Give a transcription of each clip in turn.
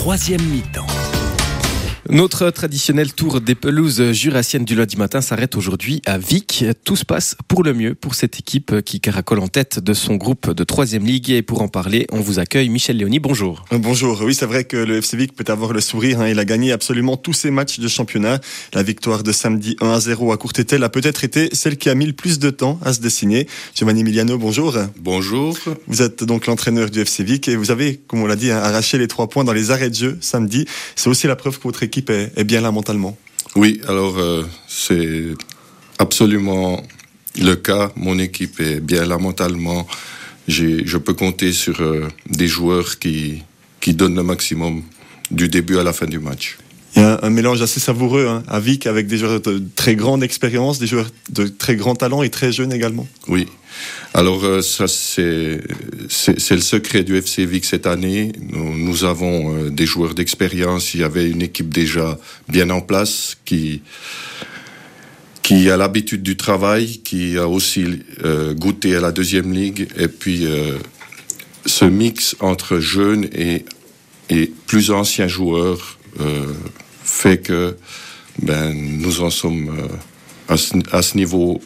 troisième mi-temps. Notre traditionnel tour des pelouses jurassiennes du lundi matin s'arrête aujourd'hui à Vic. Tout se passe pour le mieux pour cette équipe qui caracole en tête de son groupe de 3e Ligue. Et pour en parler, on vous accueille Michel Léoni. Bonjour. Bonjour. Oui, c'est vrai que le FC Vic peut avoir le sourire. Il a gagné absolument tous ses matchs de championnat. La victoire de samedi 1-0 à Courtétel a peut-être été celle qui a mis le plus de temps à se dessiner. Giovanni Emiliano, bonjour. Bonjour. Vous êtes donc l'entraîneur du FC Vic et vous avez, comme on l'a dit, arraché les 3 points dans les arrêts de jeu samedi. C'est aussi la preuve que votre équipe est bien là mentalement. Oui, alors c'est absolument le cas. Mon équipe est bien là mentalement. Je peux compter sur des joueurs qui donnent le maximum du début à la fin du match. Il y a un mélange assez savoureux à Vic avec des joueurs de très grande expérience, des joueurs de très grand talent et très jeunes également. Oui. Alors ça c'est le secret du FC Vic cette année. Nous avons des joueurs d'expérience. Il y avait une équipe déjà bien en place qui a l'habitude du travail, qui a aussi goûté à la 2e Ligue. Et puis ce mix entre jeunes et plus anciens joueurs fait que nous en sommes à ce niveau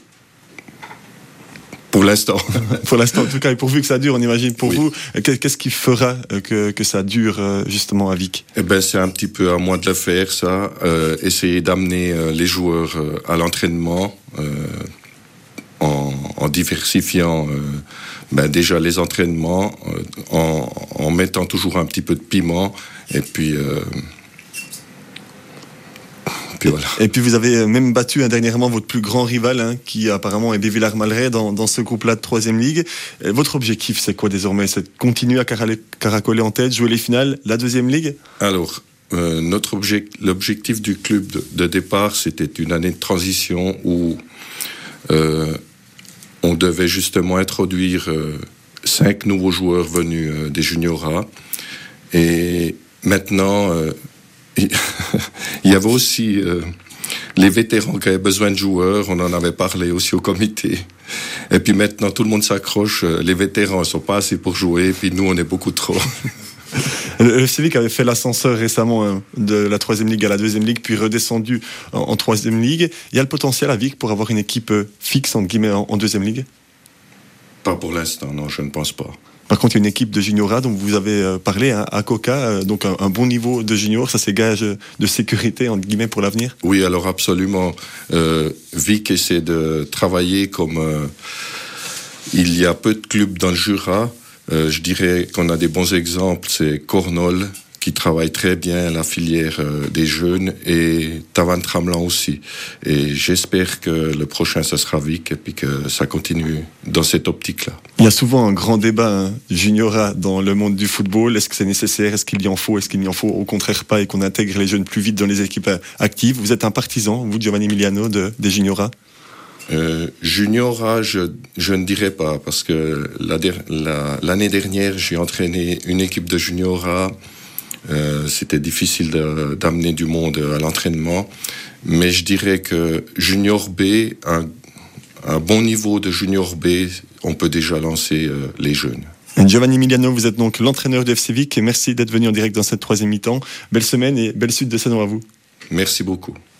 pour l'instant. Pour l'instant, en tout cas, et pourvu que ça dure, on imagine pour vous. Qu'est-ce qui fera que ça dure justement à Vic ? C'est un petit peu à moi de le faire, ça. Essayer d'amener les joueurs à l'entraînement en diversifiant déjà les entraînements, en mettant toujours un petit peu de piment, et puis... Voilà. Et puis vous avez même battu dernièrement votre plus grand rival, qui apparemment est des Villars-Malrais dans ce groupe-là de 3e Ligue. Votre objectif, c'est quoi désormais ? C'est de continuer à caracoler en tête, jouer les finales, la 2e Ligue ? Alors, l'objectif du club de départ, c'était une année de transition où on devait justement introduire 5 nouveaux joueurs venus des juniorats. Et maintenant... il y avait aussi les vétérans qui avaient besoin de joueurs, on en avait parlé aussi au comité. Et puis maintenant, tout le monde s'accroche, les vétérans ne sont pas assez pour jouer, et puis nous, on est beaucoup trop. Le FC Vic avait fait l'ascenseur récemment de la 3e Ligue à la 2e Ligue, puis redescendu en 3e Ligue. Il y a le potentiel à Vic pour avoir une équipe fixe, entre guillemets, en 2e Ligue ? Pas pour l'instant, non, je ne pense pas. Par contre, il y a une équipe de juniorats dont vous avez parlé à Coca, donc un bon niveau de junior, ça c'est gage de sécurité entre guillemets pour l'avenir. Oui, alors absolument. Vic essaie de travailler comme il y a peu de clubs dans le Jura. Je dirais qu'on a des bons exemples, c'est Cornol qui travaille très bien la filière des jeunes et Tavannes-Tramelan aussi. Et j'espère que le prochain, ça sera Vic et puis que ça continue dans cette optique-là. Il y a souvent un grand débat juniorat dans le monde du football. Est-ce que c'est nécessaire ? Est-ce qu'il y en faut ? Est-ce qu'il n'y en faut au contraire pas et qu'on intègre les jeunes plus vite dans les équipes actives ? Vous êtes un partisan, vous, Giovanni Emiliano, des juniorats ? Juniora, je ne dirais pas, parce que l'année dernière, j'ai entraîné une équipe de juniora. C'était difficile d'amener du monde à l'entraînement, mais je dirais que Junior B, un bon niveau de Junior B, on peut déjà lancer les jeunes. Giovanni Emiliano, vous êtes donc l'entraîneur du FC Vic et merci d'être venu en direct dans cette 3e mi-temps. Belle semaine et belle suite de saison à vous. Merci beaucoup.